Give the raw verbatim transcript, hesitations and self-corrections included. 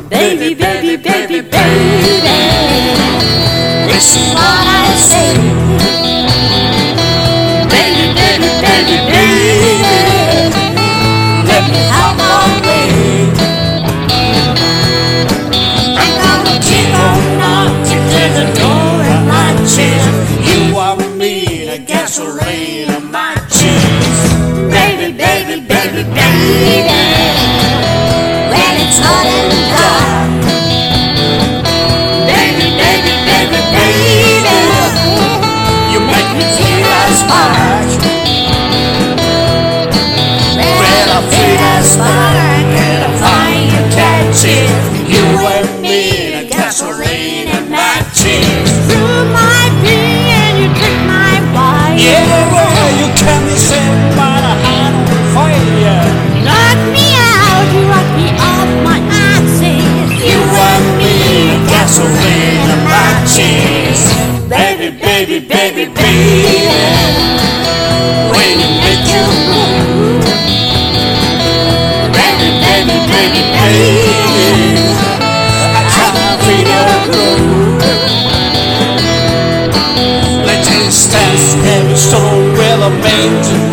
Baby, baby, baby, baby, listen what I say. Baby, baby, baby, baby, let me have my way. I'm gonna keep on knocking to the door of my chest. You want me to gasoline on my chest. Baby, baby, baby, baby, when it's hot and dark. Baby, baby, baby, baby, you make me feel a spark. When I feel a spark and I find you catch it, you and me, the gasoline in my chest. Through my pee and you drink my wine. Yeah, well, you can be set by the hand on fire. Knock me out, you rock me off my axis. You and me, gasoline in my chest. Baby, baby, baby, baby, when you make you move. Baby, baby, baby, baby, I can't feel your groove. Let's dance every song with a major